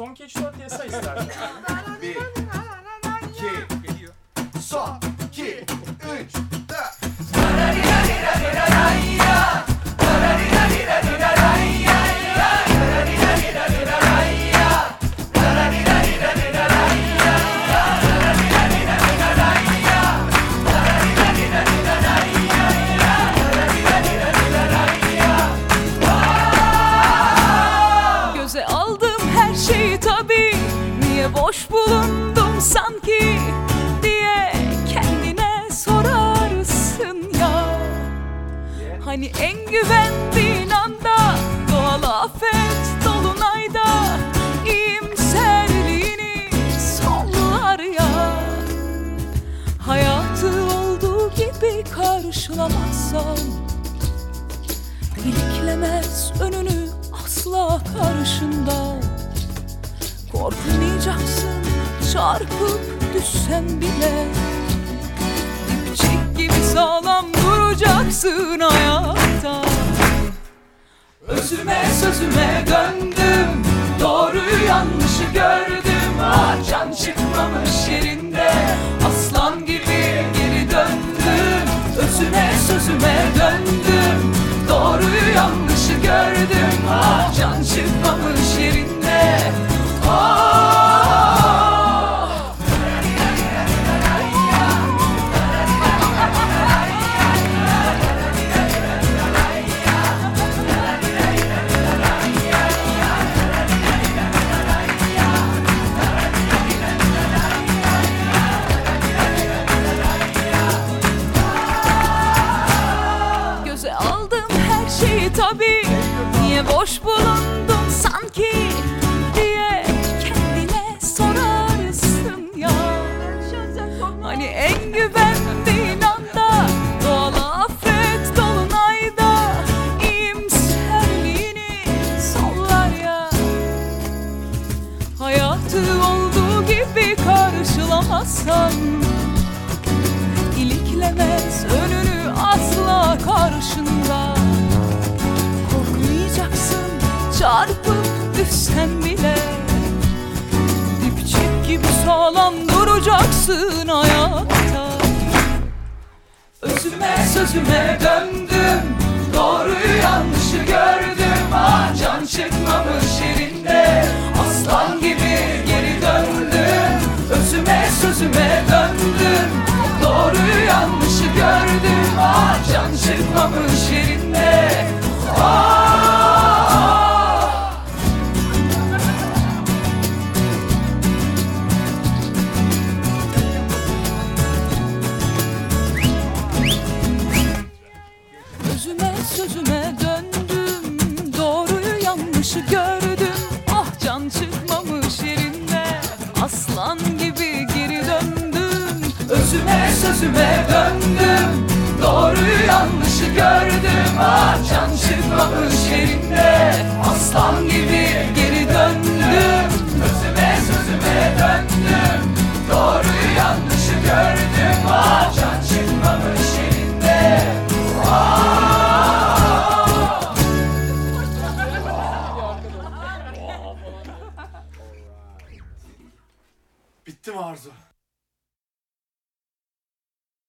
Son Keç 4 yasa istersen. 1, 2, geliyor. Son, 2, 3, 4. Göze aldım her şeyi tabii, niye boş bulundum sanki diye kendine sorarsın ya. Hani en güvendiğin anda, doğal afet dolunayda iyimserliğini sollar ya. Hayatı olduğu gibi karşılamazsan iliklemez önünü asla karşında. Korkmayacaksın çarpıp düşsen bile, dipçik gibi sağlam duracaksın ayakta. Özüme sözüme döndüm, doğruyu yanlışı gördüm. Can çıkmamış yerinde, aslan gibi geri döndüm. Özüme sözüme döndüm, doğruyu yanlışı gördüm. Can çıkmamış yerinde. Göze aldım her şeyi tabii, niye boş bulundum sanki diye kendine sorarsın ya. Hani en güvendiğin anda, doğal afet dolunayda iyimserliğini sollar ya. Hayatı olduğu gibi karşılamazsan iliklemez önünü asla karşında. Korkmayacaksın çarpıp düşsen bile, dipçik gibi sağlam duracaksın ayakta. Özüme sözüme döndüm, doğruyu yanlışı gördüm. Can çıkmamış yerinde, aslan gibi geri döndüm. Özüme sözüme döndüm, doğruyu yanlışı gördüm. Can çıkmamış yerinde. Özüme sözüme döndüm, doğruyu yanlışı gördüm. Can çıkmamış yerinde, aslan gibi geri döndüm. Özüme sözüme döndüm, doğruyu yanlışı gördüm. Can çıkmamış yerinde, aslan gibi